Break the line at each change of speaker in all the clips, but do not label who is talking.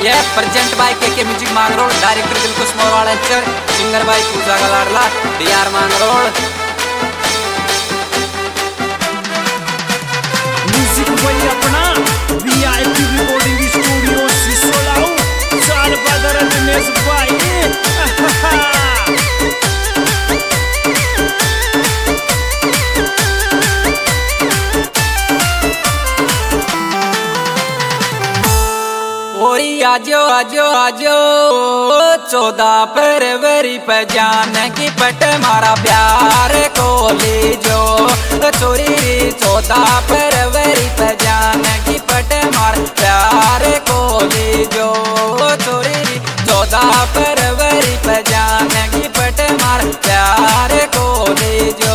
ये present by के music Mangrol, director Dilkhush Morwada, singer by Puja Galadla, DR Mangrol.
Music भाई अपना वीआईपी रिकॉर्डिंग स्टूडियो सिसोलाऊ, साल बदर दिनेश भाई।
आजो आजो आजो 14 फरवरी पे जाने की पट मारा प्यार को ले जो चोरी 14 फरवरी पे जाने की पट मारा प्यार को ले जो चोरी 14 फरवरी पे जाने की पट मारा प्यार को ले जो।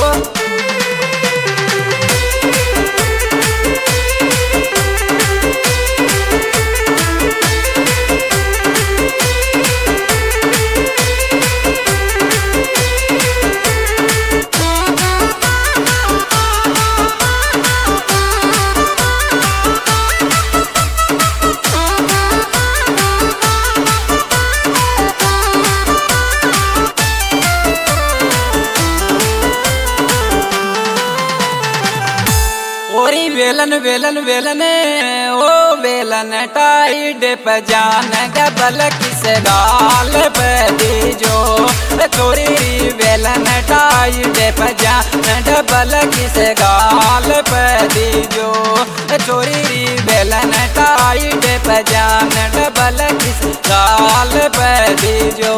वेलन वेलन वेलन ओ वेलन टाइड पे जान डबल किस गाल पे दीजो चोरी वेलन टाइड पे जान डबल किस गाल पे दीजो चोरी वेलन टाइड पे जान डबल किस गाल पे दीजो।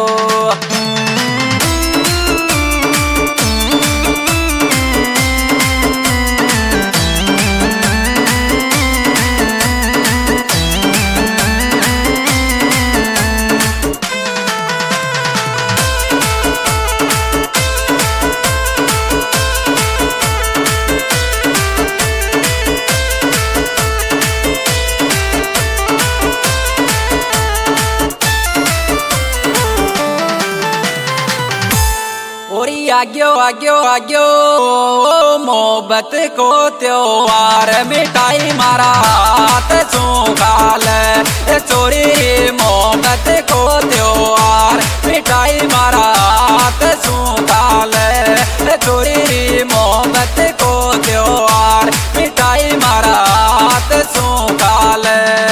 आग्यो आग्यो आग्यो मोहब्बत को त्योहार मिठाई मारा हाथ सूखाल चोरी मोहब्बत को त्योहार मिठाई मारा हाथ सूखाल चोरी मोहब्बत को त्योहार मिठाई मारा हाथ सूखाल।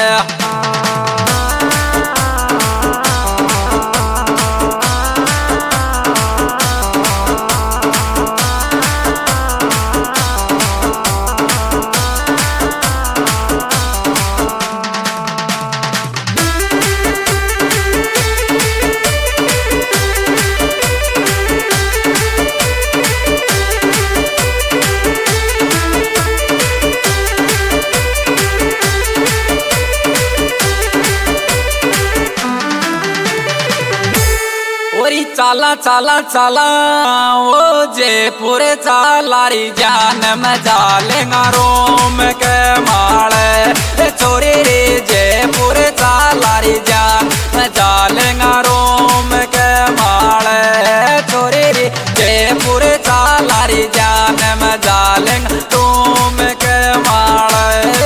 चाला चाला चाला वो जयपुर चालारी जान मजा लेंगा रोम के माले चोरी रे जयपुर चालारी जान मजा लेंगा रोम के माले चोरी रे जयपुर चालारी जान मजा लेंगा रोम के माले।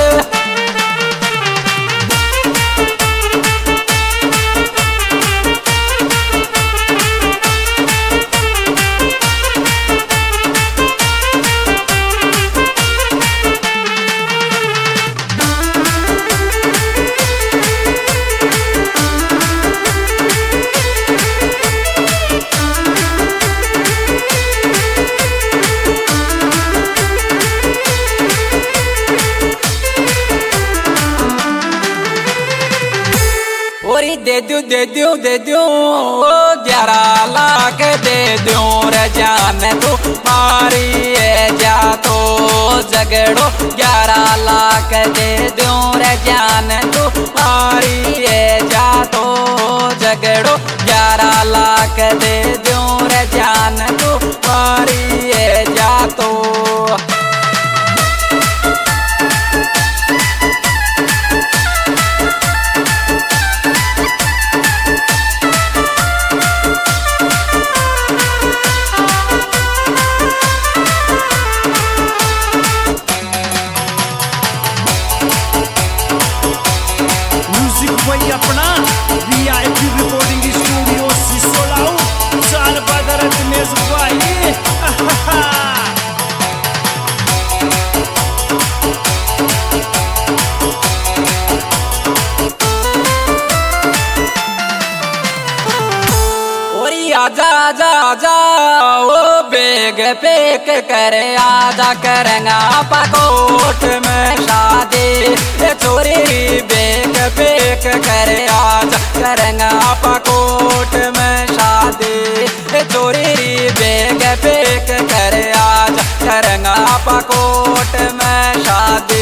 दे दू 11 लाख दे दूं रे जान तू मारी जा तो झगड़ो 11 लाख दे दूं रे जान तू मारी जा तो झगड़ो 11 लाख दे दूं रे जान तू मारी जा तो।
वही अपना वीआईपी रिकॉर्डिंग स्टूडियो सिसोलाऊ साल बदर दिनेश भाई।
आजा आजा आजा ओ बेग पेक करे आजा करेंगा पकोट में शादी चोरी बेग पेक करे आजा करेंगा पकोट में शादी चोरी बेग पेक करे आजा करेंगा पकोट में शादी।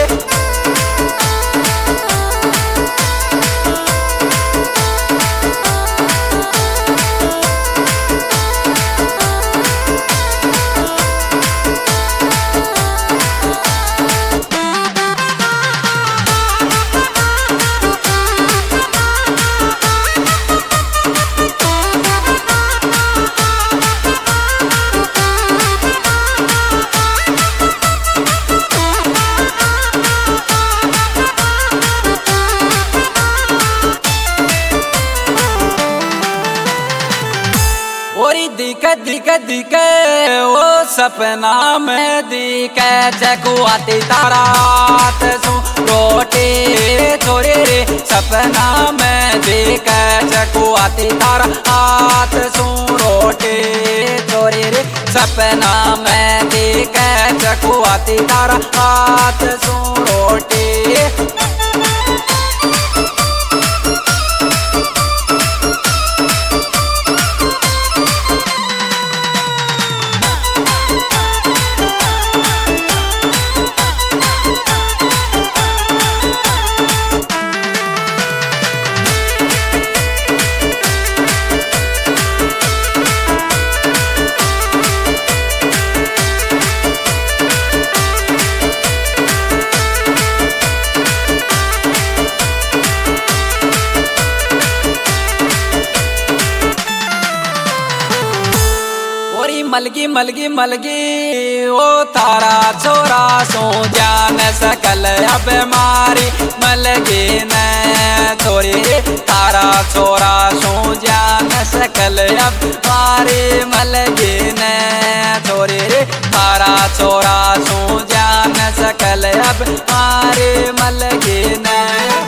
दिखे वो सपना में दिखे चकुआती तारात सु रोटी चोरी रे सपना में दिखे चकुआती तारा हाथ सु रोटी चोरी रे सपना में दिखे चकुआती तारा हाथ सु रोटी। मलगी मलगी मलगी ओ तारा छोरा सो जान सकल अब मारी मलगी न छोरी तारा छोरा सो जान सकल अब मारी मलगी न छोरी तारा छोरा सो जान सकल अब मारी मलगी न।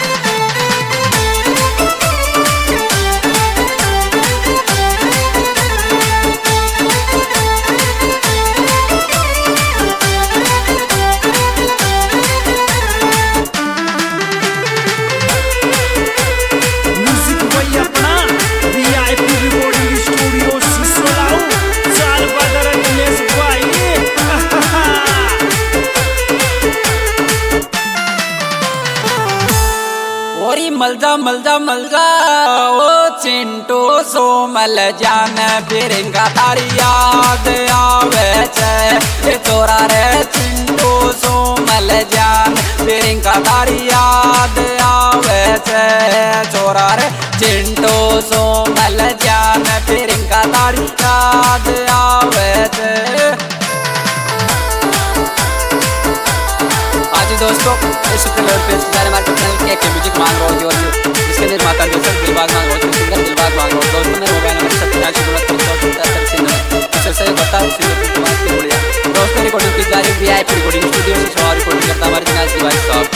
मलजा मलजा मलजा ओ चिंटू सो मल जान फिरिंगा तारी याद आवे छे चोरा रे चिंटू सो मल जान फिरिंगा तारी याद आवे छे चोरा रे चिंटू सो मल जान फिरिंगा तारी याद आवे छे। दोस्तों इस कलर पे हमारे चैनल के म्यूजिक मांग रहा हूँ जिसके निर्माता दिलबाग मांग रहा हूँ सिंगर दिलबाग मांग रहा हूँ। दोस्तों मेरा मोबाइल नंबर दोस्तों रिकॉर्डिंग की जा रही वीआईपी रिकॉर्डिंग स्टूडियो से रिकॉर्डिंग करता हमारे